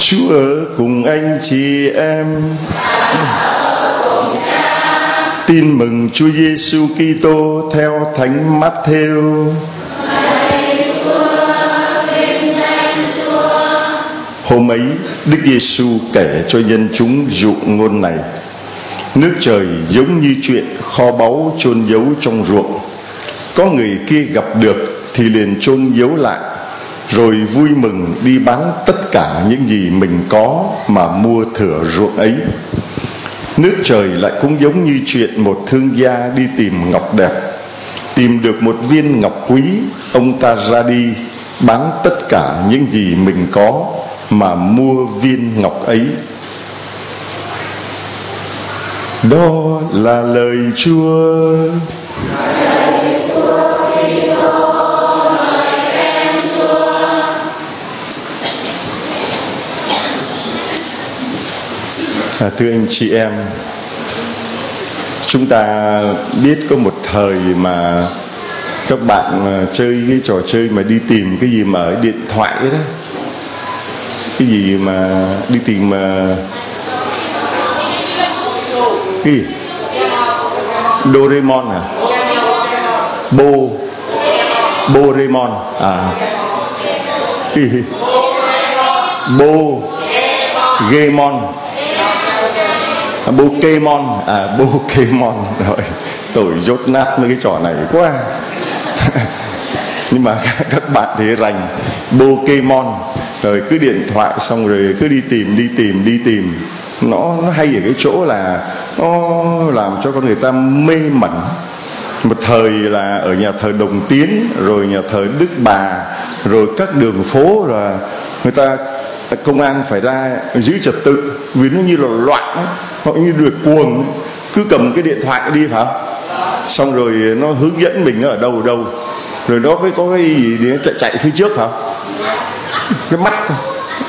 Chúa ở cùng anh chị em. Tin mừng Chúa Giêsu Kitô theo Thánh Mát-thêu. Hôm ấy, Đức Giêsu kể cho dân chúng dụ ngôn này: nước trời giống như chuyện kho báu chôn giấu trong ruộng. Có người kia gặp được thì liền chôn giấu lại, rồi vui mừng đi bán tất cả những gì mình có mà mua thửa ruộng ấy. Nước trời lại cũng giống như chuyện một thương gia đi tìm ngọc đẹp. Tìm được một viên ngọc quý, ông ta ra đi bán tất cả những gì mình có mà mua viên ngọc ấy. Đó là lời Chúa. Thưa anh chị em, chúng ta biết có một thời mà các bạn chơi cái trò chơi mà đi tìm cái gì mà ở điện thoại đó. Cái gì mà đi tìm cái gì? Doraemon à? Doraemon à? Cái gì? Gamon. Pokemon à? Pokemon rồi, tôi dốt nát mấy cái trò này quá. Nhưng mà các bạn thì rành Pokemon, rồi cứ điện thoại xong rồi cứ đi tìm. Nó hay ở cái chỗ là nó làm cho con người ta mê mẩn. Một thời là ở nhà thờ Đồng Tiến, rồi nhà thờ Đức Bà, rồi các đường phố là người ta công an phải ra giữ trật tự vì nó như là loạn ấy, họ như được cuồng, cứ cầm cái điện thoại đi phải không? Xong rồi nó hướng dẫn mình nó ở đâu rồi nó mới có cái gì để chạy phía trước hả? Cái mắt thôi,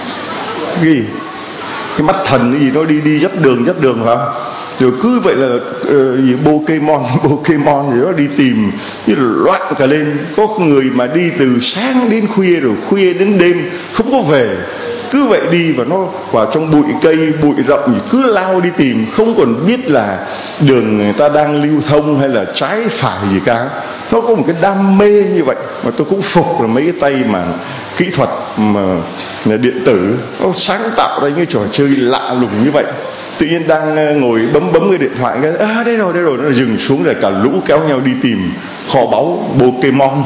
cái mắt thần cái gì nó đi dắt đường hả? Rồi cứ vậy là gì Pokemon rồi nó đi tìm như là loạn cả lên. Có người mà đi từ sáng đến khuya, rồi khuya đến đêm không có về, cứ vậy đi và nó vào trong bụi cây bụi rậm thì cứ lao đi tìm, không còn biết là đường người ta đang lưu thông hay là trái phải gì cả. Nó có một cái đam mê như vậy mà tôi cũng phục là mấy cái tay mà kỹ thuật mà điện tử nó sáng tạo ra những trò chơi lạ lùng như vậy. Tự nhiên đang ngồi bấm cái điện thoại cái đây rồi nó dừng xuống, rồi cả lũ kéo nhau đi tìm kho báu Pokemon.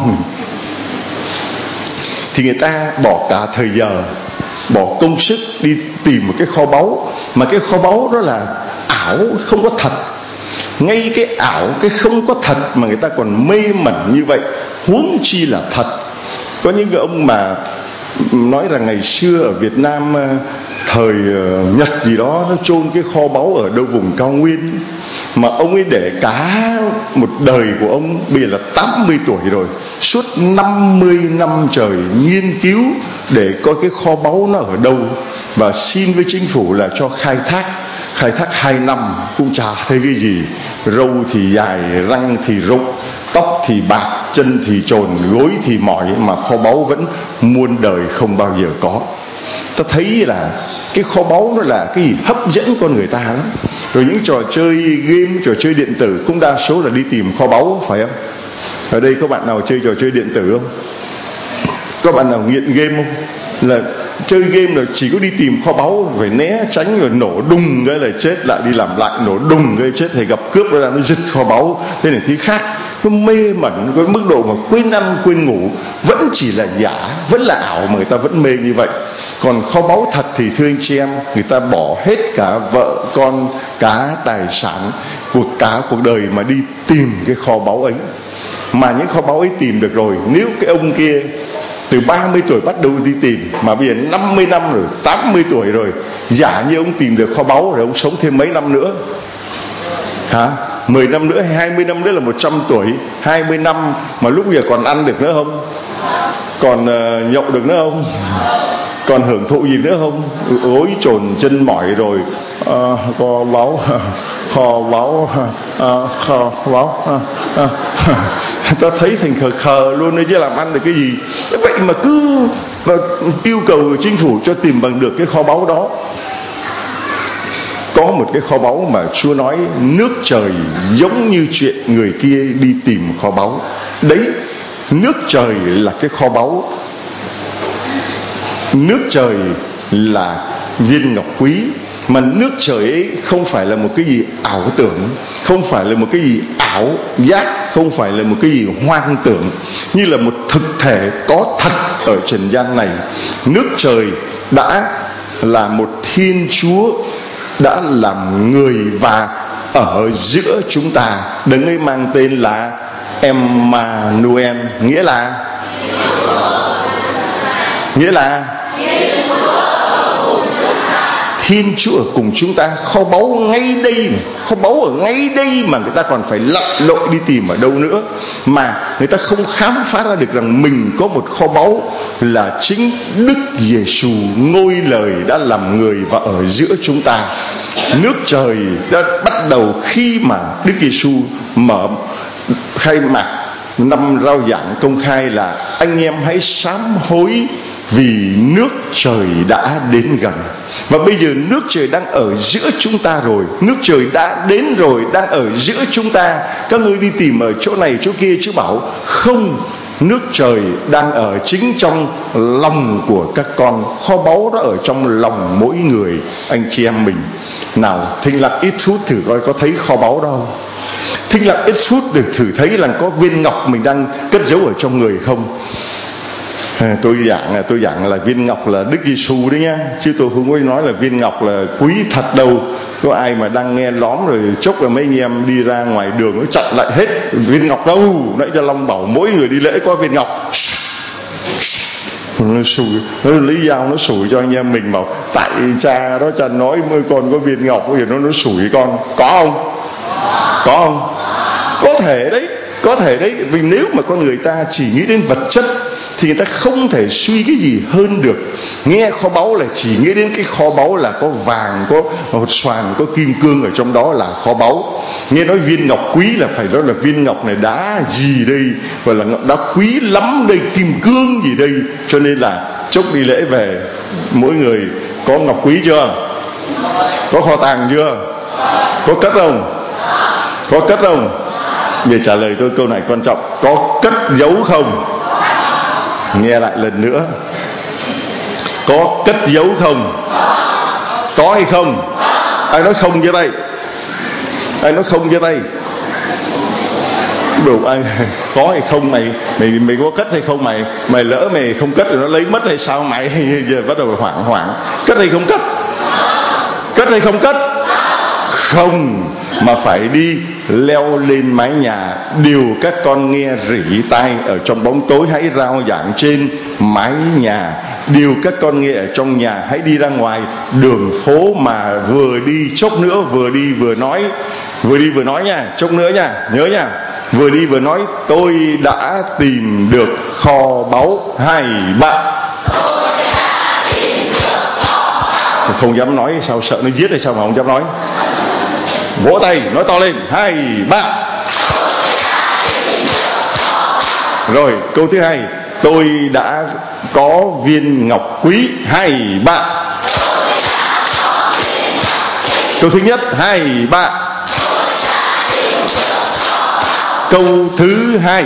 Thì người ta bỏ cả thời giờ, bỏ công sức đi tìm một cái kho báu, mà cái kho báu đó là ảo, không có thật. Ngay cái ảo, cái không có thật mà người ta còn mê mẩn như vậy, huống chi là thật. Có những cái ông mà nói rằng ngày xưa ở Việt Nam thời Nhật gì đó, nó chôn cái kho báu ở đâu vùng cao nguyên, mà ông ấy để cả một đời của ông, bây giờ là 80 tuổi rồi, suốt 50 năm trời nghiên cứu để coi cái kho báu nó ở đâu, và xin với chính phủ là cho khai thác 2 năm cũng chả thấy cái gì. Râu thì dài, răng thì rụng, tóc thì bạc, chân thì trồn, gối thì mỏi, mà kho báu vẫn muôn đời không bao giờ có. Ta thấy là cái kho báu nó là cái gì hấp dẫn con người ta lắm. Rồi những trò chơi game, trò chơi điện tử cũng đa số là đi tìm kho báu, phải không? Ở đây có bạn nào chơi trò chơi điện tử không? Có bạn nào nghiện game không? Là chơi game là chỉ có đi tìm kho báu, phải né tránh, rồi nổ đùng cái là chết, lại đi làm lại, nổ đùng cái chết, thì gặp cướp ra nó giật kho báu. Thế này thì khác, nó mê mẩn cái mức độ mà quên ăn quên ngủ, vẫn chỉ là giả, vẫn là ảo mà người ta vẫn mê như vậy. Còn kho báu thật thì thưa anh chị em, người ta bỏ hết cả vợ con, cả tài sản của cả cuộc đời mà đi tìm cái kho báu ấy. Mà những kho báu ấy tìm được rồi, nếu cái ông kia từ 30 tuổi bắt đầu đi tìm, mà bây giờ 50 năm rồi, 80 tuổi rồi, giả như ông tìm được kho báu rồi, ông sống thêm mấy năm nữa hả? 10 năm nữa hay 20 năm nữa là 100 tuổi. 20 năm mà lúc giờ còn ăn được nữa không? Còn nhậu được nữa không? Còn hưởng thụ gì nữa không? Gối chồn chân mỏi rồi, kho báu, ta thấy thành khờ khờ luôn đấy chứ làm ăn được cái gì. Vậy mà cứ yêu cầu chính phủ cho tìm bằng được cái kho báu đó. Có một cái kho báu mà Chúa nói nước trời giống như chuyện người kia đi tìm kho báu. Đấy, nước trời là cái kho báu. Nước trời là viên ngọc quý. Mà nước trời ấy không phải là một cái gì ảo tưởng, không phải là một cái gì ảo giác, không phải là một cái gì hoang tưởng, như là một thực thể có thật ở trần gian này. Nước trời đã là một Thiên Chúa đã làm người và ở giữa chúng ta. Đấng ấy mang tên là Emmanuel, nghĩa là Thiên Chúa ở cùng chúng ta. Kho báu ngay đây, kho báu ở ngay đây mà người ta còn phải lặn lội đi tìm ở đâu nữa, mà người ta không khám phá ra được rằng mình có một kho báu là chính Đức Giêsu, ngôi lời đã làm người và ở giữa chúng ta. Nước trời đã bắt đầu khi mà Đức Giêsu khai mạc năm rao giảng công khai là anh em hãy sám hối vì nước trời đã đến gần. Và bây giờ nước trời đang ở giữa chúng ta rồi. Nước trời đã đến rồi, đang ở giữa chúng ta. Các ngươi đi tìm ở chỗ này chỗ kia, Chúa bảo không, nước trời đang ở chính trong lòng của các con. Kho báu đó ở trong lòng mỗi người anh chị em mình. Nào, thinh lặng ít phút thử coi có thấy kho báu đâu. Thinh lặng ít phút để thử thấy là có viên ngọc mình đang cất giấu ở trong người không. Tôi giảng là viên ngọc là Đức Giêsu đấy nhá, chứ tôi không có nói là viên ngọc là quý thật đâu. Có ai mà đang nghe lóm rồi chốc là mấy anh em đi ra ngoài đường nó chặn lại hết viên ngọc đâu. Nãy Gia Long bảo mỗi người đi lễ có viên ngọc. Nó sủi, nó lấy dao nó sủi cho anh em mình, bảo tại cha đó cha nói mới con có viên ngọc, bây giờ nó sủi con. Có không? Có không? Có thể đấy. Vì nếu mà con người ta chỉ nghĩ đến vật chất thì người ta không thể suy cái gì hơn được. Nghe kho báu là chỉ nghĩ đến cái kho báu là có vàng, có hột xoàn, có kim cương ở trong đó là kho báu. Nghe nói viên ngọc quý là phải đó là viên ngọc này đá gì đây, gọi là đá quý lắm đây, kim cương gì đây. Cho nên là chốc đi lễ về mỗi người có ngọc quý chưa? Có kho tàng chưa? Có cất không? Có cất không? Để trả lời tôi câu này quan trọng. Có cất giấu không? Nghe lại lần nữa. Có cất giấu không? Có hay không? Ai nói không giơ tay? Ai nói không giơ tay? Đủ ai có hay không? Mày có cất hay không? Mày lỡ mày không cất rồi nó lấy mất hay sao mày? Giờ bắt đầu hoảng. Cất hay không cất? Cất hay không cất? Không, mà phải đi leo lên mái nhà. Điều các con nghe rỉ tai ở trong bóng tối hãy rao giảng trên mái nhà. Điều các con nghe ở trong nhà hãy đi ra ngoài đường phố mà vừa đi chốc nữa vừa đi vừa nói. Vừa đi vừa nói nha, chốc nữa nha, nhớ nha. Vừa đi vừa nói tôi đã tìm được kho báu. 2, 3. Không dám nói sao, sợ nó giết hay sao mà không dám nói. Vỗ tay nói to lên. 2, 3. Rồi câu thứ hai, tôi đã có viên ngọc quý. 2, 3. Câu thứ nhất. 2, 3. Câu thứ hai,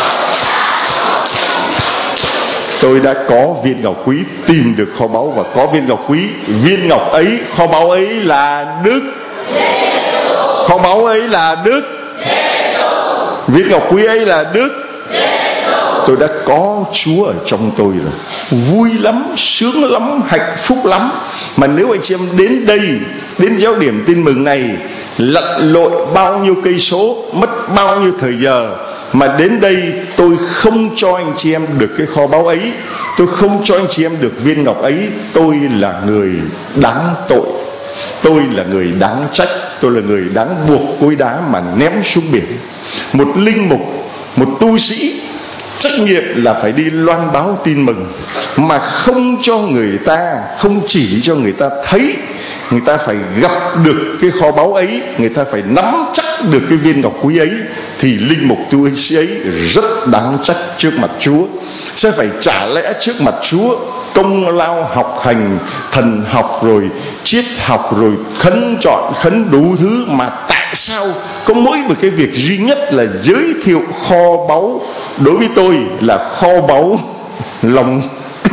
tôi đã có viên ngọc quý, tìm được kho báu và có viên ngọc quý. Viên ngọc ấy, kho báu ấy là Đức. Kho báu ấy là Đức. Viên ngọc quý ấy là Đức. Tôi đã có Chúa ở trong tôi rồi. Vui lắm, sướng lắm, hạnh phúc lắm. Mà nếu anh chị em đến đây, đến giáo điểm tin mừng này, lặn lội bao nhiêu cây số, mất bao nhiêu thời giờ, mà đến đây tôi không cho anh chị em được cái kho báu ấy, tôi không cho anh chị em được viên ngọc ấy, tôi là người đáng tội, tôi là người đáng trách, tôi là người đáng buộc cối đá mà ném xuống biển. Một linh mục, một tu sĩ trách nhiệm là phải đi loan báo tin mừng, mà không cho người ta, không chỉ cho người ta thấy, người ta phải gặp được cái kho báu ấy, người ta phải nắm chắc được cái viên ngọc quý ấy, thì linh mục tu sĩ ấy rất đáng trách trước mặt Chúa, sẽ phải trả lẽ trước mặt Chúa công lao học hành thần học, rồi triết học, rồi khấn chọn khấn đủ thứ. Mà tại sao có mỗi một cái việc duy nhất là giới thiệu kho báu? Đối với tôi là kho báu lòng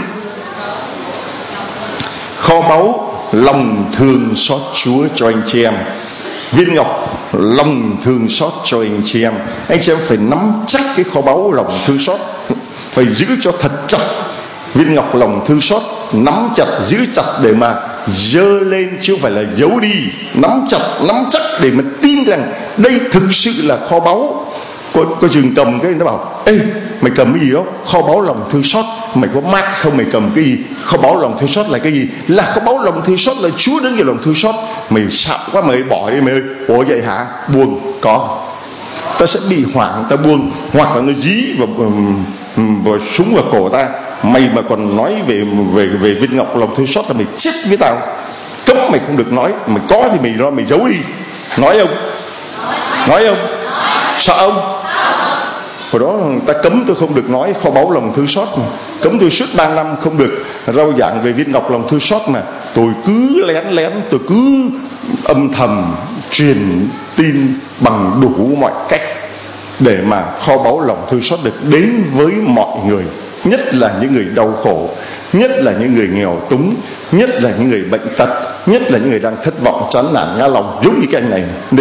kho báu lòng thương xót Chúa cho anh chị em. Viên ngọc lòng thương xót cho anh chị em. Anh chị em phải nắm chắc cái kho báu lòng thương xót, phải giữ cho thật chặt viên ngọc lòng thương xót, nắm chặt giữ chặt để mà dơ lên, chứ không phải là giấu đi. Nắm chặt nắm chắc để mà tin rằng đây thực sự là kho báu. Có chừng cầm cái nó bảo: ê, mày cầm cái gì đó? Kho báu lòng thương xót. Mày có mát không? Mày cầm cái gì? Kho báu lòng thương xót là cái gì? Là kho báu lòng thương xót, là Chúa đến về lòng thương xót. Mày sợ quá mày bỏ đi mày ơi. Ủa vậy hả? Buồn. Có, ta sẽ bị hoảng, ta buông, hoặc là nó dí vào súng vào cổ ta. Mày mà còn nói về viên ngọc lòng thương xót là mày chết với tao. Cấm mày không được nói. Mày có thì mày giấu đi. Nói không? Nói không? Sợ không? Hồi đó ta cấm tôi không được nói kho báu lòng thương xót mà. Cấm tôi suốt 3 năm không được rao giảng về viên ngọc lòng thương xót, mà tôi cứ lén, tôi cứ âm thầm truyền tin bằng đủ mọi cách để mà kho báu lòng thương xót được đến với mọi người, nhất là những người đau khổ, nhất là những người nghèo túng, nhất là những người bệnh tật, nhất là những người đang thất vọng, chán nản, ngã lòng, giống như cái anh này đi.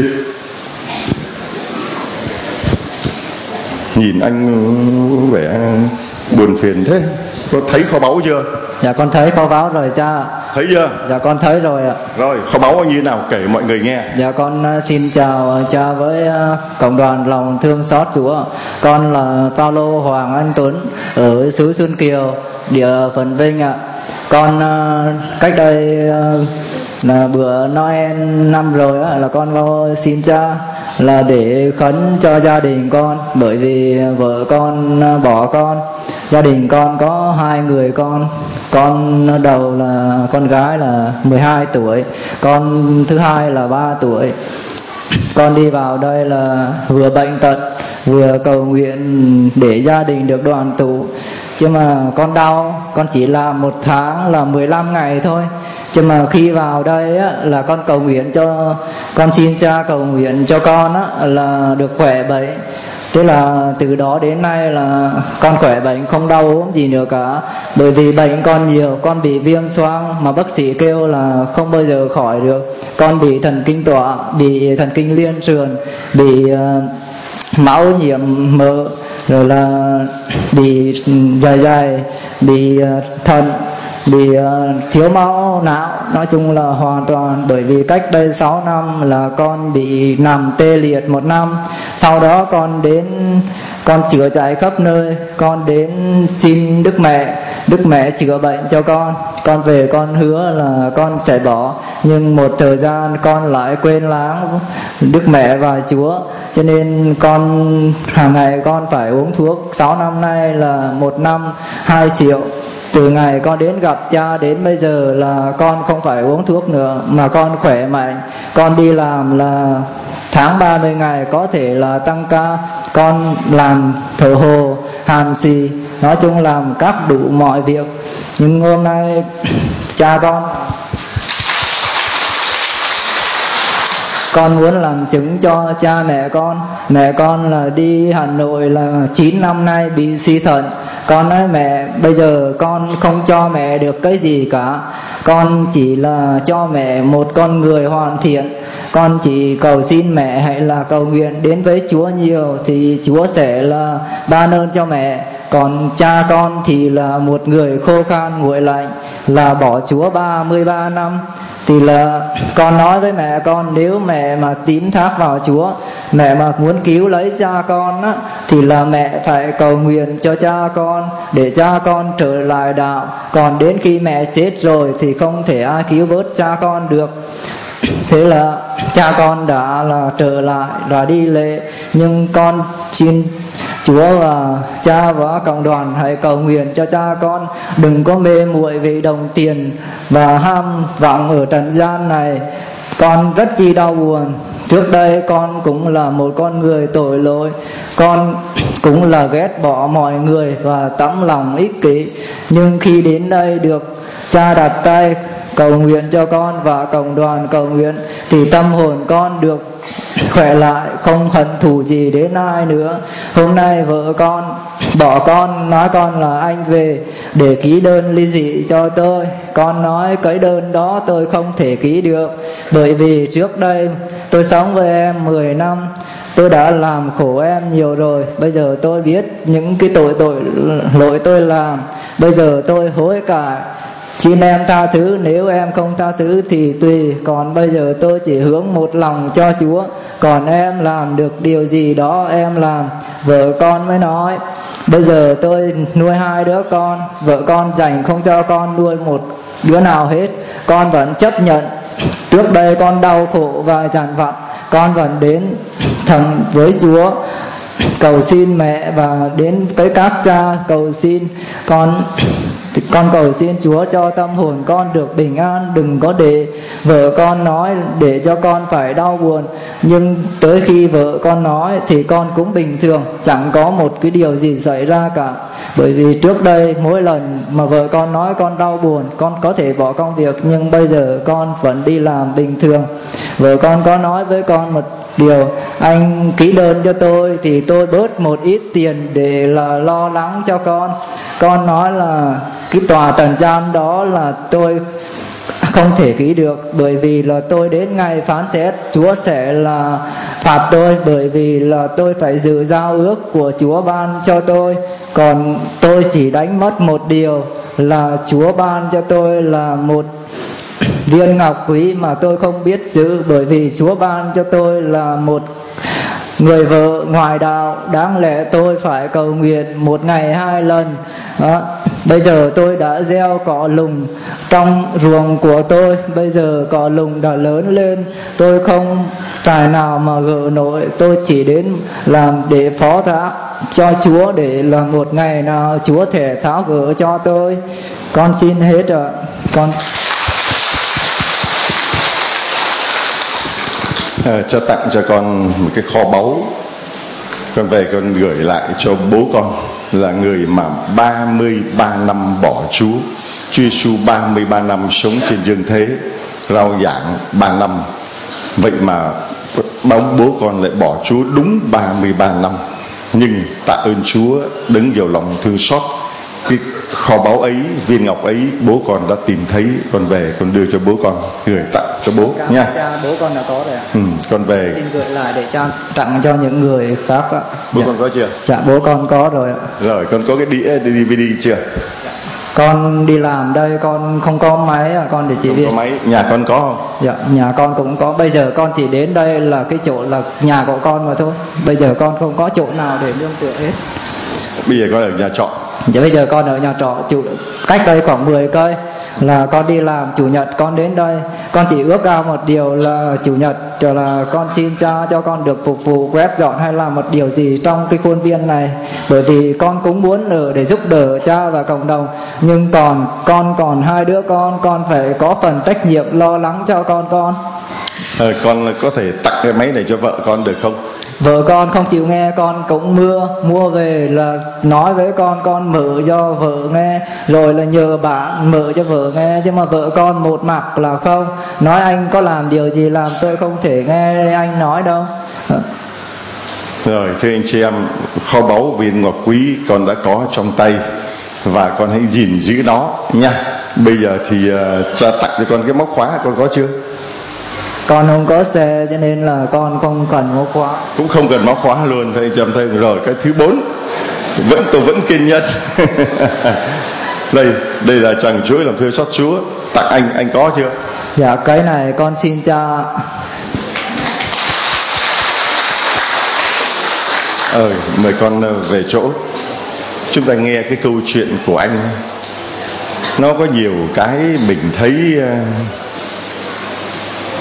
Nhìn anh vẻ buồn phiền thế. Có thấy kho báu chưa? Dạ con thấy kho báu rồi cha. Thấy chưa? Dạ con thấy rồi ạ. Rồi, kho báu như thế nào kể mọi người nghe. Dạ con xin chào cha với cộng đoàn lòng thương xót Chúa. Con là Paulo Hoàng Anh Tuấn ở xứ Xuân Kiều, địa phận Vinh ạ. Con cách đây là bữa Noel năm rồi á, là con vào xin cha là để khấn cho gia đình con, bởi vì vợ con bỏ con. Gia đình con có 2 người con đầu là con gái là 12 tuổi, con thứ hai là 3 tuổi. Con đi vào đây là vừa bệnh tật vừa cầu nguyện để gia đình được đoàn tụ. Chứ mà con đau, con chỉ làm 1 tháng là 15 ngày thôi. Chứ mà khi vào đây á, là con cầu nguyện cho, con xin cha cầu nguyện cho con á, là được khỏe bệnh. Thế là từ đó đến nay là con khỏe bệnh, không đau ốm gì nữa cả. Bởi vì bệnh con nhiều, con bị viêm xoang mà bác sĩ kêu là không bao giờ khỏi được. Con bị thần kinh tọa, bị thần kinh liên sườn, bị máu nhiễm mỡ, rồi là bị dạ dày, bị thận, bị thiếu máu não. Nói chung là hoàn toàn, bởi vì cách đây 6 năm là con bị nằm tê liệt 1 năm. Sau đó con đến, con chữa chạy khắp nơi, con đến xin Đức Mẹ chữa bệnh cho con. Con về con hứa là con sẽ bỏ, nhưng một thời gian con lại quên lãng Đức Mẹ và Chúa, cho nên con hàng ngày con phải uống thuốc. 6 năm nay là 1 năm 2 triệu. Từ ngày con đến gặp cha đến bây giờ là con không phải uống thuốc nữa, mà con khỏe mạnh. Con đi làm là tháng 30 ngày có thể là tăng ca. Con làm thợ hồ, hàn xì, nói chung làm các đủ mọi việc. Nhưng hôm nay cha con muốn làm chứng cho cha mẹ con. Mẹ con là đi Hà Nội là 9 năm nay bị suy thận. Con nói mẹ, bây giờ con không cho mẹ được cái gì cả. Con chỉ là cho mẹ một con người hoàn thiện. Con chỉ cầu xin mẹ hãy là cầu nguyện đến với Chúa nhiều, thì Chúa sẽ là ban ơn cho mẹ. Còn cha con thì là một người khô khan nguội lạnh, là bỏ Chúa 33 năm. Thì là con nói với mẹ con, nếu mẹ mà tín thác vào Chúa, mẹ mà muốn cứu lấy cha con á, thì là mẹ phải cầu nguyện cho cha con để cha con trở lại đạo. Còn đến khi mẹ chết rồi thì không thể ai cứu vớt cha con được. thế là cha con đã là trở lại là đi lễ, nhưng con xin Chúa và cha và cộng đoàn hãy cầu nguyện cho cha con đừng có mê muội vì đồng tiền và ham vọng ở trần gian này. Con rất chi đau buồn. Trước đây con cũng là một con người tội lỗi, con cũng là ghét bỏ mọi người và tấm lòng ích kỷ. Nhưng khi đến đây được cha đặt tay cầu nguyện cho con và cộng đoàn cầu nguyện thì tâm hồn con được khỏe lại, không hận thù gì đến ai nữa. Hôm nay vợ con bỏ con, nói con là anh về để ký đơn ly dị cho tôi. Con nói cái đơn đó tôi không thể ký được, bởi vì trước đây tôi sống với em 10 năm, tôi đã làm khổ em nhiều rồi. Bây giờ tôi biết những cái lỗi tôi làm, bây giờ tôi hối cải, xin em tha thứ. Nếu em không tha thứ thì tùy, còn bây giờ tôi chỉ hướng một lòng cho Chúa. Còn em làm được điều gì đó em làm. Vợ con mới nói bây giờ tôi nuôi 2 đứa con, vợ con dành không cho con nuôi một đứa nào hết. Con vẫn chấp nhận. Trước đây con đau khổ và dằn vặt, con vẫn đến thầm với Chúa cầu xin mẹ và đến cái các cha cầu xin con cầu xin Chúa cho tâm hồn con được bình an, đừng có để vợ con nói để cho con phải đau buồn. Nhưng tới khi vợ con nói thì con cũng bình thường, chẳng có một cái điều gì xảy ra cả. Bởi vì trước đây mỗi lần mà vợ con nói con đau buồn, con có thể bỏ công việc, nhưng bây giờ con vẫn đi làm bình thường. Vợ con có nói với con một điều: anh ký đơn cho tôi thì tôi bớt một ít tiền để là lo lắng cho con. Con nói là cái tòa trần gian đó là tôi không thể ký được, bởi vì là tôi đến ngày phán xét Chúa sẽ là phạt tôi, bởi vì là tôi phải giữ giao ước của Chúa ban cho tôi. Còn tôi chỉ đánh mất một điều là Chúa ban cho tôi là một viên ngọc quý mà tôi không biết giữ, bởi vì Chúa ban cho tôi là một người vợ ngoại đạo. Đáng lẽ tôi phải cầu nguyện một ngày 2 lần đó. Bây giờ tôi đã gieo cỏ lùng trong ruộng của tôi, bây giờ cỏ lùng đã lớn lên, tôi không tài nào mà gỡ nổi. Tôi chỉ đến làm để phó thác cho Chúa, để là một ngày nào Chúa thể tháo gỡ cho tôi. Con xin hết rồi. Con cho tặng cho con một cái kho báu. Con về con gửi lại cho bố con, là người mà 33 năm bỏ Chúa. Chúa Giêsu 33 năm sống trên dương thế, rao giảng 3 năm. Vậy mà bố con lại bỏ Chúa đúng 33 năm. Nhưng tạ ơn Chúa đấng giàu lòng thương xót, cái kho báu ấy, viên ngọc ấy bố con đã tìm thấy. Con về con đưa cho bố con, gửi tặng cho bố nha. Cha bố con đã có rồi ạ. Con về xin gửi lại để cha tặng cho những người khác ạ. Bố con có chưa? Dạ bố con có rồi ạ. Rồi con có cái đĩa DVD chưa? Con đi làm đây con không có máy à, con để chỉ biết. Không có máy, nhà con có không? Dạ nhà con cũng có. Bây giờ con chỉ đến đây là cái chỗ là nhà của con mà thôi. Bây giờ con không có chỗ nào để nương tựa hết. Bây giờ con ở nhà trọ. Dạ bây giờ con ở nhà trọ, cách đây khoảng 10 cây là con đi làm. Chủ nhật con đến đây. Con chỉ ước ao một điều là chủ nhật là con xin cha cho con được phục vụ quét dọn hay làm một điều gì trong cái khuôn viên này, bởi vì con cũng muốn ở để giúp đỡ cha và cộng đồng. Nhưng con còn 2 đứa con phải có phần trách nhiệm lo lắng cho con. Con có thể tặng cái máy này cho vợ con được không? Vợ con không chịu nghe, con cũng mua về là nói với con mở cho vợ nghe, rồi là nhờ bạn mở cho vợ nghe. Nhưng mà vợ con một mặt là không, nói anh có làm điều gì làm tôi không thể nghe anh nói đâu. Rồi thưa anh chị em, kho báu viên ngọc quý con đã có trong tay, và con hãy gìn giữ nó nha. Bây giờ thì cha tặng cho con cái móc khóa, con có chưa? Con không có xe cho nên là con không cần móc khóa. Cũng không cần móc khóa luôn. Thưa anh chị em thấy rồi. Cái thứ 4, tôi vẫn kiên nhẫn. Đây là chàng chuối làm thưa xót Chúa, tặng anh có chưa? Dạ cái này con xin cha. Mời con về chỗ. Chúng ta nghe cái câu chuyện của anh. Nó có nhiều cái mình thấy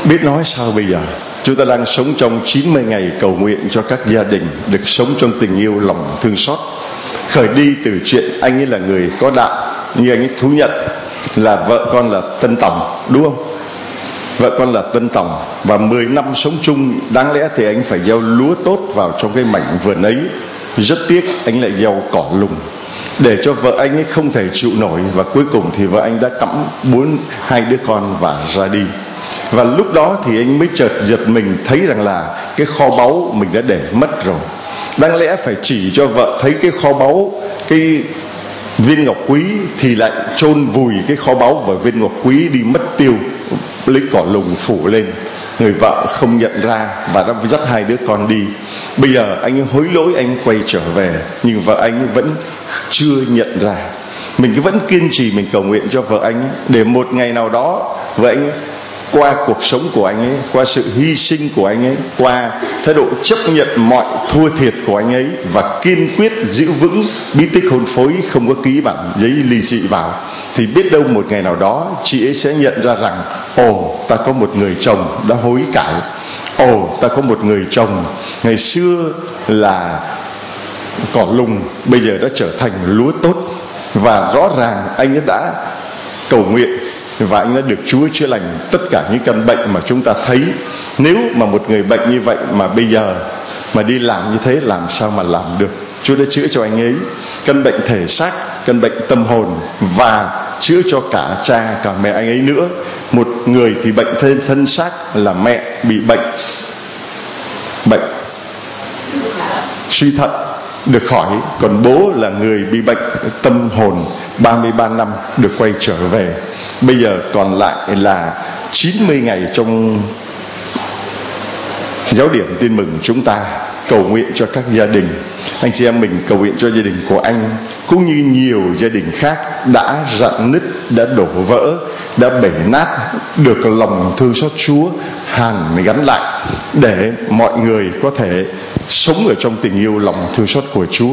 biết nói sao bây giờ. Chúng ta đang sống trong 90 ngày cầu nguyện cho các gia đình được sống trong tình yêu lòng thương xót. Khởi đi từ chuyện anh ấy là người có đạo, như anh ấy thú nhận là vợ con là Tân Tòng, đúng không? Vợ con là Tân Tòng, và 10 năm sống chung, đáng lẽ thì anh phải gieo lúa tốt vào trong cái mảnh vườn ấy. Rất tiếc anh lại gieo cỏ lùng để cho vợ anh ấy không thể chịu nổi, và cuối cùng thì vợ anh đã cõng hai đứa con và ra đi. Và lúc đó thì anh mới chợt giật mình thấy rằng là cái kho báu mình đã để mất rồi. Đáng lẽ phải chỉ cho vợ thấy cái kho báu, cái viên ngọc quý, thì lại chôn vùi cái kho báu và viên ngọc quý đi mất tiêu, lấy cỏ lùng phủ lên. Người vợ không nhận ra và đã dắt hai đứa con đi. Bây giờ anh ấy hối lỗi, anh quay trở về, nhưng vợ anh ấy vẫn chưa nhận ra. Mình cứ vẫn kiên trì mình cầu nguyện cho vợ anh ấy, để một ngày nào đó vợ anh ấy, qua cuộc sống của anh ấy, qua sự hy sinh của anh ấy, qua thái độ chấp nhận mọi thua thiệt của anh ấy, và kiên quyết giữ vững bí tích hôn phối, không có ký bản giấy ly dị vào, thì biết đâu một ngày nào đó chị ấy sẽ nhận ra rằng ồ, ta có một người chồng đã hối cải, ồ, ta có một người chồng ngày xưa là cỏ lùng, bây giờ đã trở thành lúa tốt. Và rõ ràng anh ấy đã cầu nguyện và anh đã được Chúa chữa lành tất cả những căn bệnh mà chúng ta thấy. Nếu mà một người bệnh như vậy mà bây giờ mà đi làm như thế, làm sao mà làm được? Chúa đã chữa cho anh ấy căn bệnh thể xác, căn bệnh tâm hồn, và chữa cho cả cha cả mẹ anh ấy nữa. Một người thì bệnh thân xác là mẹ bị bệnh suy thận được khỏi, còn bố là người bị bệnh tâm hồn 33 năm được quay trở về. Bây giờ còn lại là 90 ngày trong giáo điểm tin mừng chúng ta cầu nguyện cho các gia đình. Anh chị em mình cầu nguyện cho gia đình của anh, cũng như nhiều gia đình khác đã rạn nứt, đã đổ vỡ, đã bể nát, được lòng thương xót Chúa hàn gắn lại, để mọi người có thể sống ở trong tình yêu lòng thương xót của Chúa.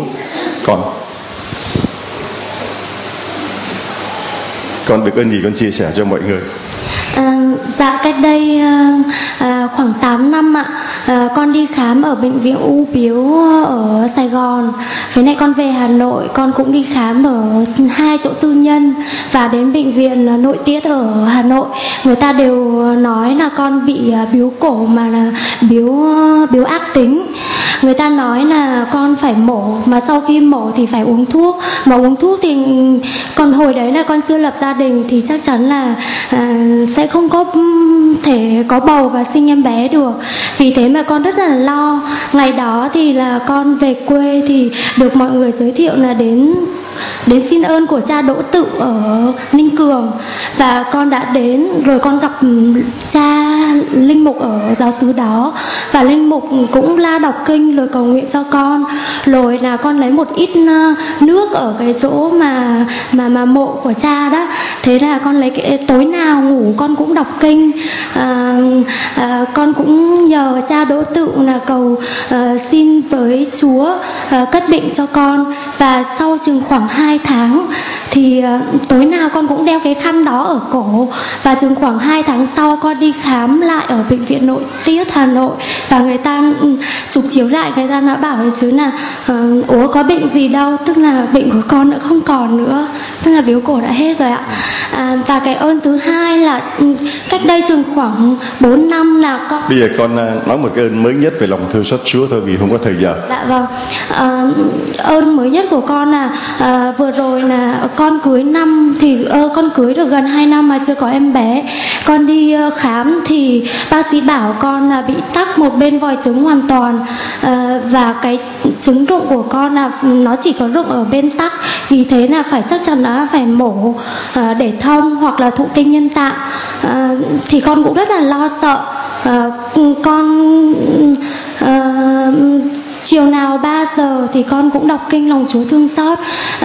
Con được ơn gì con chia sẻ cho mọi người? Dạ, cách đây khoảng 8 năm ạ, con đi khám ở bệnh viện U Biếu ở Sài Gòn. Phía này con về Hà Nội, con cũng đi khám ở 2 chỗ tư nhân và đến bệnh viện nội tiết ở Hà Nội. Người ta đều nói là con bị biếu cổ, mà là biếu ác tính. Người ta nói là con phải mổ, mà sau khi mổ thì phải uống thuốc. Mà uống thuốc thì còn hồi đấy là con chưa lập gia đình, thì chắc chắn là sẽ không có thể có bầu và sinh em bé được. Vì thế mà con rất là lo. Ngày đó thì là con về quê thì được mọi người giới thiệu là đến xin ơn của cha Đỗ Tự ở Ninh Cường, và con đã đến rồi. Con gặp cha linh mục ở giáo xứ đó, và linh mục cũng la đọc kinh rồi cầu nguyện cho con. Rồi là con lấy một ít nước ở cái chỗ mà mộ của cha đó. Thế là con lấy tối nào ngủ con cũng đọc kinh. Con cũng nhờ cha Đỗ Tự là cầu xin với Chúa cất bệnh cho con. Và sau chừng khoảng 2 tháng thì tối nào con cũng đeo cái khăn đó ở cổ. Và chừng khoảng 2 tháng sau con đi khám lại ở bệnh viện nội tiết Hà Nội, và người ta chụp chiếu lại, người ta đã bảo với chú là ủa có bệnh gì đâu, tức là bệnh của con đã không còn nữa, tức là biếu cổ đã hết rồi ạ. Và cái ơn thứ hai là cách đây chừng khoảng 4 năm là con. Bây giờ con nói một cái ơn mới nhất về lòng thương xót Chúa thôi, vì không có thời giờ. Dạ vâng. Ơn mới nhất của con là vừa rồi là con cưới năm thì con cưới được gần 2 năm mà chưa có em bé. Con đi khám thì bác sĩ bảo con là bị tắc một bên vòi trứng hoàn toàn, và cái trứng rụng của con là nó chỉ có rụng ở bên tắc. Vì thế là chắc chắn là phải mổ để thông hoặc là thụ tinh nhân tạo. Thì con cũng rất là lo sợ. Con chiều nào 3 giờ thì con cũng đọc kinh lòng Chúa thương xót.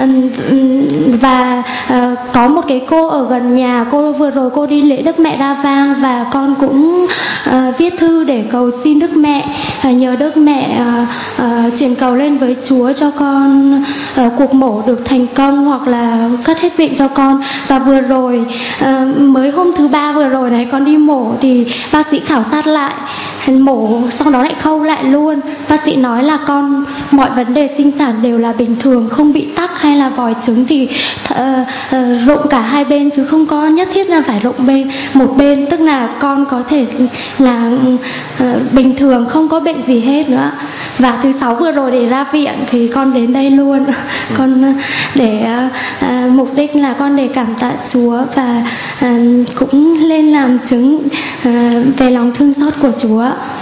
Và có một cái cô ở gần nhà, cô vừa rồi cô đi lễ Đức Mẹ Đa Vang, và con cũng viết thư để cầu xin Đức Mẹ, nhờ Đức Mẹ chuyển cầu lên với Chúa cho con cuộc mổ được thành công, hoặc là cắt hết bệnh cho con. Và vừa rồi mới hôm thứ 3 vừa rồi này con đi mổ thì bác sĩ khảo sát lại, mổ sau đó lại khâu lại luôn. Bác sĩ nói là con mọi vấn đề sinh sản đều là bình thường, không bị tắc hay là vòi trứng, thì rụng cả hai bên chứ không có nhất thiết là phải rụng một bên, tức là con có thể là bình thường, không có bệnh gì hết nữa. Và thứ 6 vừa rồi để ra viện thì con đến đây luôn. Con để mục đích là con để cảm tạ Chúa và cũng lên làm chứng về lòng thương xót của Chúa.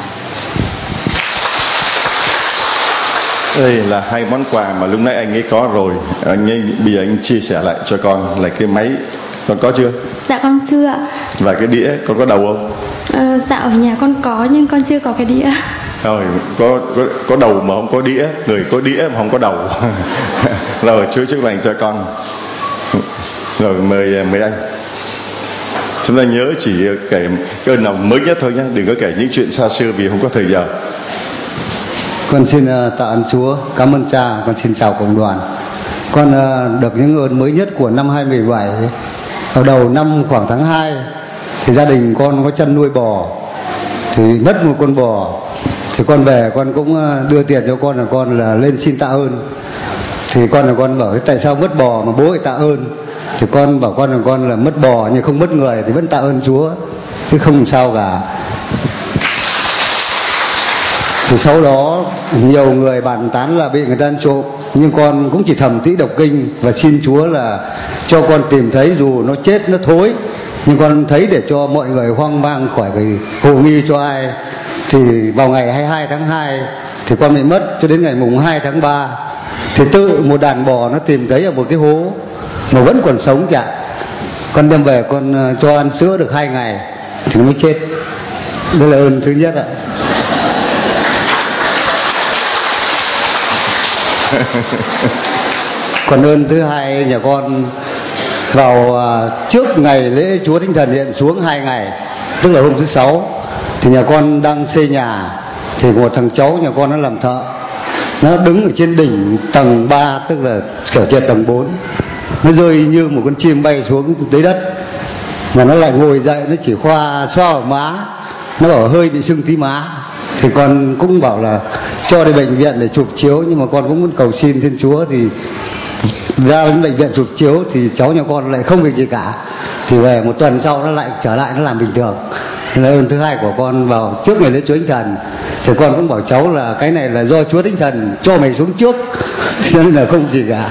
Đây là hai món quà mà lúc nãy anh ấy có rồi. Bây giờ anh chia sẻ lại cho con là cái máy. Con có chưa? Dạ con chưa ạ. Và cái đĩa con có đầu không? Dạ ở nhà con có nhưng con chưa có cái đĩa. Rồi có đầu mà không có đĩa, người có đĩa mà không có đầu. Rồi Chúa chúc lành cho con. Rồi mời anh. Chúng ta nhớ chỉ kể cái ơn nào mới nhất thôi nhé, đừng có kể những chuyện xa xưa vì không có thời giờ. Con xin tạ ơn Chúa, cảm ơn Cha. Con xin chào cộng đoàn. Con được những ơn mới nhất của năm 2017. Ở đầu năm khoảng tháng 2 thì gia đình con có chăn nuôi bò, thì mất một con bò. Thì con về con cũng đưa tiền cho con là lên xin tạ ơn. Thì con bảo tại sao mất bò mà bố lại tạ ơn. Thì con bảo con là mất bò nhưng không mất người thì vẫn tạ ơn Chúa, chứ không sao cả. Thì sau đó nhiều người bàn tán là bị người ta ăn trộm, nhưng con cũng chỉ thầm tí đọc kinh và xin Chúa là cho con tìm thấy, dù nó chết nó thối nhưng con thấy để cho mọi người hoang mang khỏi cái hồ nghi cho ai. Thì vào ngày 22 tháng 2 thì con bị mất, cho đến ngày mùng 2 tháng 3 thì tự một đàn bò nó tìm thấy ở một cái hố mà vẫn còn sống chả. Con đem về con cho ăn sữa được 2 ngày thì nó mới chết. Đây là ơn thứ nhất ạ. Còn ơn thứ hai, nhà con vào trước ngày lễ Chúa Thánh Thần hiện xuống 2 ngày, tức là hôm thứ 6, thì nhà con đang xây nhà, thì một thằng cháu nhà con nó làm thợ, nó đứng ở trên đỉnh tầng 3, tức là kiểu trên tầng 4, nó rơi như một con chim bay xuống tới đất, mà nó lại ngồi dậy, nó chỉ xoa vào má, nó bảo hơi bị sưng tí má. Thì con cũng bảo là cho đi bệnh viện để chụp chiếu, nhưng mà con cũng muốn cầu xin Thiên Chúa. Thì ra đến bệnh viện chụp chiếu thì cháu nhà con lại không việc gì cả. Thì về một tuần sau nó lại trở lại, nó làm bình thường. Là ơn thứ hai của con vào trước ngày lễ Chúa Thánh Thần. Thì con cũng bảo cháu là cái này là do Chúa Thánh Thần cho mày xuống trước, cho nên là không gì cả.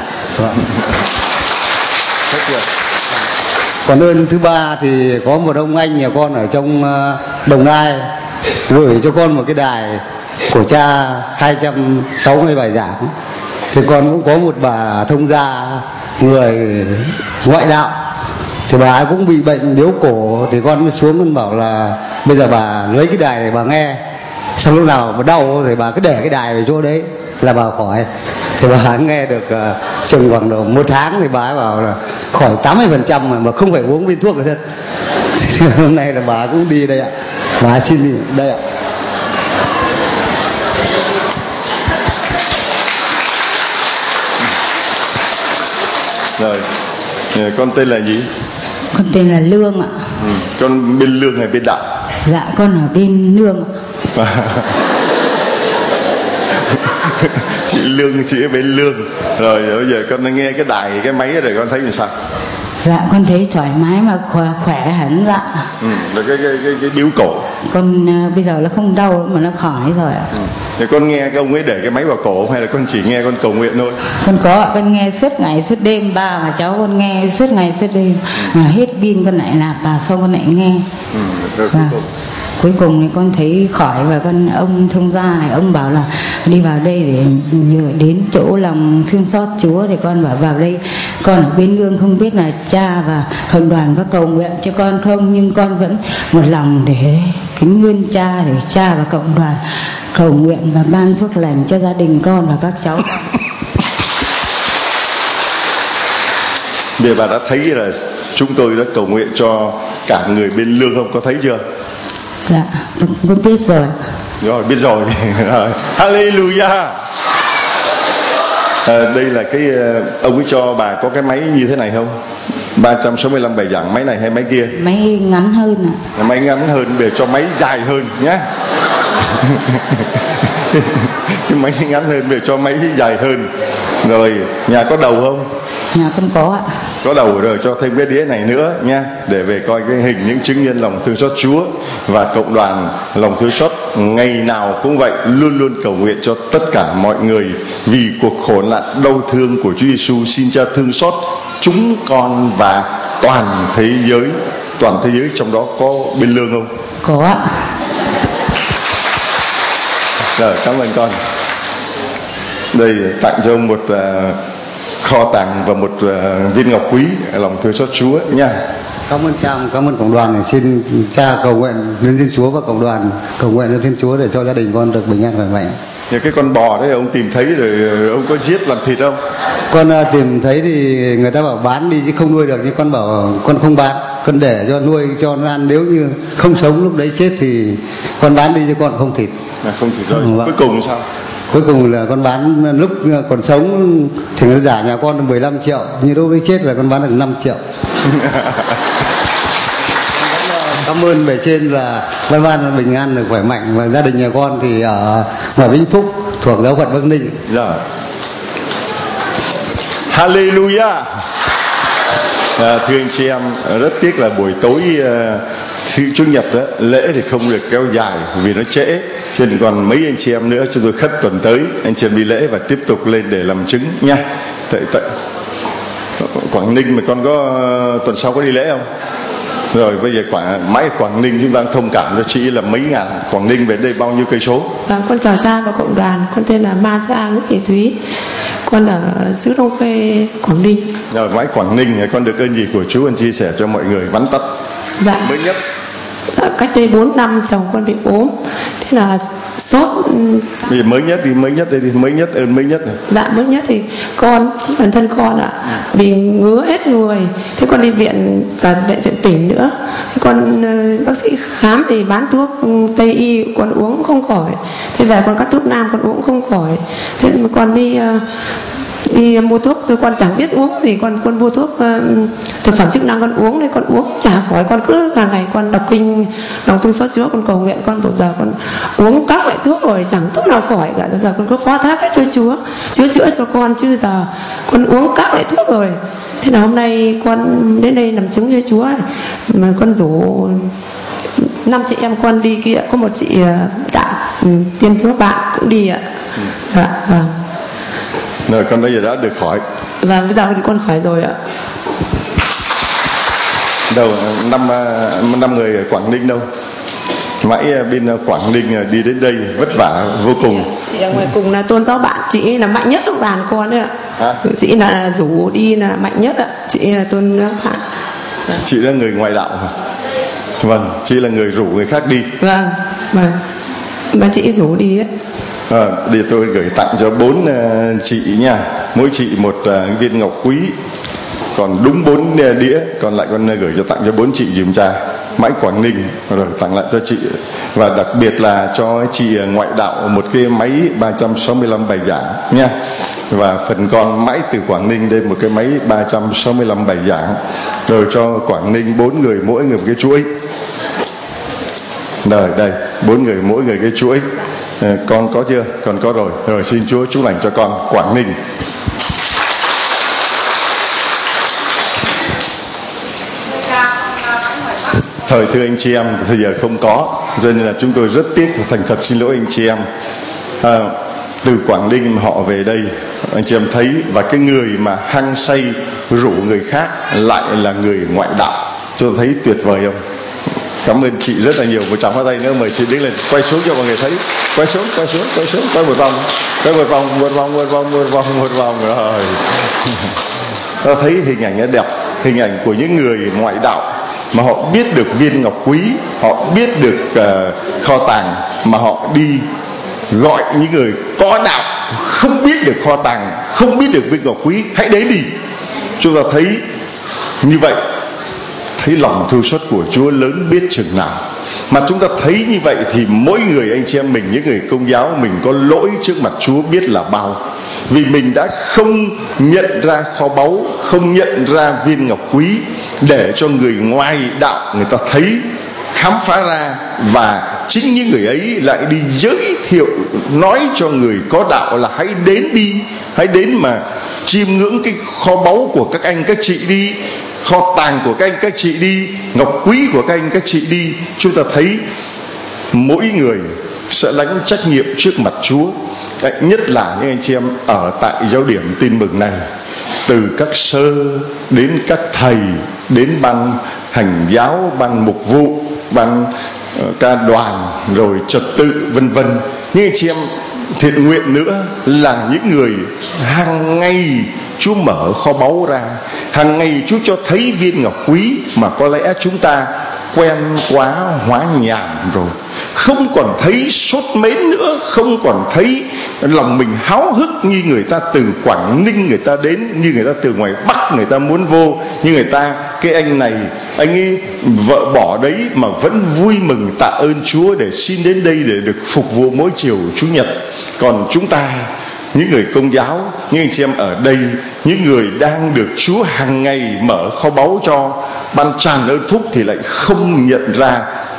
Còn ơn thứ ba thì có một ông anh nhà con ở trong Đồng Nai gửi cho con một cái đài của cha 260 bài giảng. Thì con cũng có một bà thông gia người ngoại đạo, thì bà ấy cũng bị bệnh điếu cổ. Thì con mới xuống con bảo là bây giờ bà lấy cái đài này bà nghe, xong lúc nào mà đau thì bà cứ để cái đài về chỗ đấy là bà khỏi. Thì bà ấy nghe được chừng khoảng độ 1 tháng thì bà ấy bảo là khỏi 80% mà không phải uống viên thuốc nữa thật. Thì hôm nay là bà cũng đi đây ạ, bà xin đi đây ạ. Rồi, con tên là gì? Con tên là Lương ạ. Con bên Lương hay bên Đạo? Dạ con ở bên Lương ạ. Chị Lương, chị ở bên Lương. Rồi bây giờ con nghe cái đài, cái máy rồi con thấy như sao? Dạ con thấy thoải mái mà khỏe hẳn dạ. Rồi cái điếu cổ con bây giờ nó không đau mà nó khỏi rồi ạ. Thì con nghe cái ông ấy để cái máy vào cổ hay là con chỉ nghe con cầu nguyện thôi? Con có ạ, con nghe suốt ngày suốt đêm, ba mà cháu con nghe suốt ngày suốt đêm, mà hết pin con lại nạp vào xong con lại nghe. Rồi cuối cùng thì con thấy khỏi, và ông thông gia này ông bảo là đi vào đây để nhờ đến chỗ lòng thương xót Chúa, thì con bảo vào đây. Con ở bên Lương không biết là cha và cộng đoàn có cầu nguyện cho con không, nhưng con vẫn một lòng để kính nguyên cha, để cha và cộng đoàn cầu nguyện và ban phước lành cho gia đình con và các cháu. Bây giờ bà đã thấy là chúng tôi đã cầu nguyện cho cả người bên Lương không? Có thấy chưa? Dạ, con biết rồi. Rồi, biết rồi. Hallelujah. Đây là cái ông ấy cho bà có cái máy như thế này không? 365 bài giảng, máy này hay máy kia? Máy ngắn hơn ạ. Máy ngắn hơn để cho máy dài hơn nhé. Cái máy ngắn hơn để cho máy dài hơn. Rồi, nhà có đầu không? Nhà con có ạ. Có đầu rồi, cho thêm cái đĩa này nữa nha, để về coi cái hình những chứng nhân lòng thương xót Chúa. Và cộng đoàn lòng thương xót ngày nào cũng vậy, luôn luôn cầu nguyện cho tất cả mọi người vì cuộc khổ nạn đau thương của Chúa Giêsu. Xin Cha thương xót chúng con và toàn thế giới. Toàn thế giới trong đó có bên Lương không? Có ạ. Rồi, cảm ơn con. Đây tặng cho ông một kho tàng và một viên ngọc quý lòng thương xót Chúa nha. Cảm ơn cha, cảm ơn cộng đoàn. Xin cha cầu nguyện lên Thiên Chúa và cộng đoàn cầu nguyện lên Thiên Chúa để cho gia đình con được bình an khỏe mạnh. Những cái con bò đấy ông tìm thấy rồi ông có giết làm thịt không? Con tìm thấy thì người ta bảo bán đi chứ không nuôi được, nhưng con bảo con không bán, con để cho nuôi cho nó ăn, nếu như không sống lúc đấy chết thì con bán đi chứ con không thịt. Không thịt rồi. Cuối cùng sao? Cuối cùng là con bán lúc còn sống thì nó giả nhà con 15 triệu, nhưng lúc đấy chết là con bán được 5 triệu. Cảm ơn bề trên là ban bình an được khỏe mạnh, và gia đình nhà con thì ở ngoài Vĩnh Phúc thuộc giáo phận Bắc Ninh. Dạ. Hallelujah. Thưa anh chị em, rất tiếc là buổi tối thứ Chủ nhật đó, lễ thì không được kéo dài vì nó trễ, cho nên còn mấy anh chị em nữa chúng tôi khất tuần tới anh chị em đi lễ và tiếp tục lên để làm chứng nha. Quảng Ninh mà con có tuần sau có đi lễ không? Rồi bây giờ mãi Quảng Ninh chúng ta thông cảm cho chị là mấy ngàn. Quảng Ninh về đây bao nhiêu cây số? Con chào cha và cộng đoàn. Con tên là Ma Gia Nguyễn Thị Thúy. Con ở xứ Đông Khê, Quảng Ninh. Rồi mãi Quảng Ninh, con được ơn gì của Chúa con chia sẻ cho mọi người vắn tắt? Dạ. Mới nhất. Cách đây 4 năm chồng con bị ốm, thế là sốt. Bây giờ mới nhất đi, mới nhất đây đi, mới nhất ơn mới nhất này. Dạ mới nhất thì con chính bản thân con ạ, vì ngứa hết người, thế con đi viện cả bệnh viện tỉnh nữa, thế con bác sĩ khám thì bán thuốc Tây y con uống không khỏi, thế về con cắt thuốc nam con uống không khỏi, thế mà con đi mua thuốc tôi con chẳng biết uống gì, con mua thuốc thực phẩm chức năng con uống, nên con uống chả khỏi, con cứ hàng ngày con đọc kinh lòng thương xót Chúa, con cầu nguyện, con bao giờ con uống các loại thuốc rồi chẳng thuốc nào khỏi cả, giờ con cứ phó thác hết cho Chúa chữa cho con, chứ giờ con uống các loại thuốc rồi. Thế là hôm nay con đến đây làm chứng cho Chúa, mà con rủ 5 chị em con đi kia, có một chị Đặng tiên Chúa bạn cũng đi ạ. Dạ. Rồi con bây giờ đã được khỏi. Và bây giờ thì con khỏi rồi ạ. Đâu năm người ở Quảng Ninh đâu? Mãi bên Quảng Ninh đi đến đây vất vả vô cùng. Chị ở ngoài cùng là tôn giáo bạn, chị là mạnh nhất trong đoàn con đấy ạ. À? Chị là rủ đi là mạnh nhất ạ. Chị là tôn giáo bạn. Chị là người ngoại đạo hả? Vâng, chị là người rủ người khác đi. Vâng, mà chị rủ đi ấy. Để tôi gửi tặng cho 4 chị nha, mỗi chị một viên ngọc quý, còn đúng 4 đĩa, còn lại con gửi tặng cho 4 chị dùm cha mãi Quảng Ninh, rồi tặng lại cho chị, và đặc biệt là cho chị ngoại đạo một cái máy 365 bài giảng nha, và phần con mãi từ Quảng Ninh đây một cái máy 365 bài giảng, rồi cho Quảng Ninh 4 người mỗi người một cái chuỗi. Rồi đây 4 người mỗi người cái chuỗi. Con có chưa? Con có rồi. Rồi xin Chúa chúc lành cho con Quảng Ninh. Thời thưa anh chị em, bây giờ không có, cho nên là chúng tôi rất tiếc và thành thật xin lỗi anh chị em. Từ Quảng Ninh mà họ về đây, anh chị em thấy, và cái người mà hăng say rủ người khác lại là người ngoại đạo, tôi thấy tuyệt vời không? Cảm ơn chị rất là nhiều. Một tràng pháo tay nữa, mời chị đứng lên, quay xuống cho mọi người thấy, quay xuống, quay một vòng rồi. Ta thấy hình ảnh nó đẹp, hình ảnh của những người ngoại đạo mà họ biết được viên ngọc quý, họ biết được kho tàng, mà họ đi gọi những người có đạo, không biết được kho tàng, không biết được viên ngọc quý, hãy đến đi. Chúng ta thấy như vậy, thấy lòng thương xót của Chúa lớn biết chừng nào. Mà chúng ta thấy như vậy thì mỗi người anh chị em mình, những người Công giáo, mình có lỗi trước mặt Chúa biết là bao. Vì mình đã không nhận ra kho báu, không nhận ra viên ngọc quý, để cho người ngoài đạo người ta thấy, khám phá ra. Và chính những người ấy lại đi giới thiệu, nói cho người có đạo là hãy đến đi, hãy đến mà chiêm ngưỡng cái kho báu của các anh các chị đi, kho tàng của các anh các chị đi, ngọc quý của các anh các chị đi. Chúng ta thấy mỗi người sẽ lãnh trách nhiệm trước mặt Chúa. Nhất là những anh chị em ở tại giáo điểm Tin Mừng này, từ các sơ đến các thầy, đến ban hành giáo, ban mục vụ, ban ca đoàn, rồi trật tự vân vân. Nhưng anh chị em thiện nguyện nữa là những người hàng ngày Chúa mở kho báu ra, hàng ngày Chúa cho thấy viên ngọc quý mà có lẽ chúng ta quen quá, hóa nhàm rồi, không còn thấy sốt mến nữa, không còn thấy lòng mình háo hức như người ta từ Quảng Ninh người ta đến, như người ta từ ngoài Bắc người ta muốn vô, như người ta cái anh này anh ấy vợ bỏ đấy mà vẫn vui mừng tạ ơn Chúa để xin đến đây để được phục vụ mỗi chiều Chủ nhật. Còn chúng ta, những người Công giáo, những anh chị em ở đây, những người đang được Chúa hàng ngày mở kho báu cho, ban tràn ơn phúc, thì lại không nhận ra.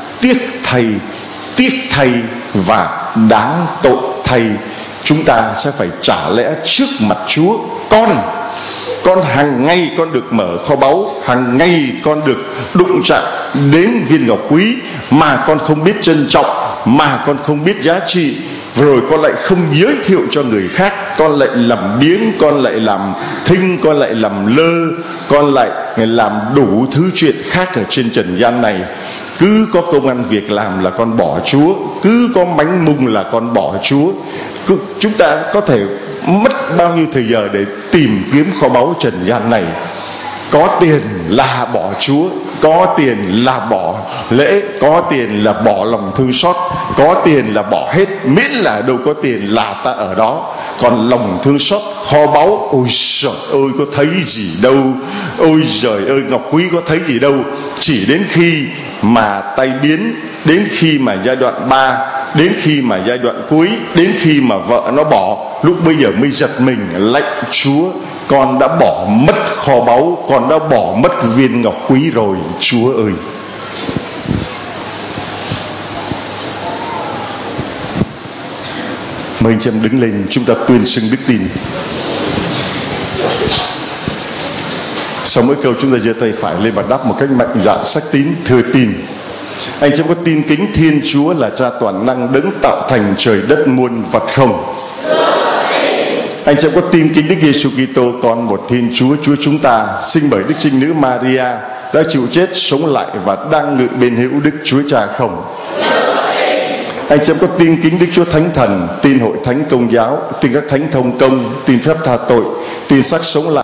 Tiếc thầy và đáng tội thầy. Chúng ta sẽ phải trả lẽ trước mặt Chúa. Con hàng ngày con được mở kho báu, hàng ngày con được đụng chạm đến viên ngọc quý mà con không biết trân trọng, mà con không biết giá trị, rồi con lại không giới thiệu cho người khác. Con lại làm biếng, con lại làm thinh, con lại làm lơ, con lại làm đủ thứ chuyện khác ở trên trần gian này. Cứ có công ăn việc làm là con bỏ Chúa, cứ có bánh mung là con bỏ Chúa. Chúng ta có thể mất bao nhiêu thời giờ để tìm kiếm kho báu trần gian này. Có tiền là bỏ Chúa, có tiền là bỏ lễ, có tiền là bỏ lòng thương xót, có tiền là bỏ hết, miễn là đâu có tiền là ta ở đó. Còn lòng thương xót, kho báu, ôi trời ơi có thấy gì đâu, ôi trời ơi ngọc quý có thấy gì đâu. Chỉ đến khi mà tay biến, đến khi mà giai đoạn 3, đến khi mà giai đoạn cuối, đến khi mà vợ nó bỏ, lúc bây giờ mới giật mình lạy Chúa, con đã bỏ mất kho báu, con đã bỏ mất viên ngọc quý rồi Chúa ơi. Mời anh chị em đứng lên, chúng ta tuyên xưng đức tin. Sau mỗi câu chúng ta giơ tay phải lên và đáp một cách mạnh dạn xác tín, thưa tin. Anh chị em có tin kính Thiên Chúa là Cha toàn năng đấng tạo thành trời đất muôn vật không? Anh chị em có tin kính Đức Giêsu Kitô, con một Thiên Chúa, Chúa chúng ta, sinh bởi Đức Trinh Nữ Maria, đã chịu chết, sống lại và đang ngự bên hữu Đức Chúa Cha không? Anh chị em có tin kính Đức Chúa Thánh Thần, tin hội thánh Công giáo, tin các thánh thông công, tin phép tha tội, tin xác sống lại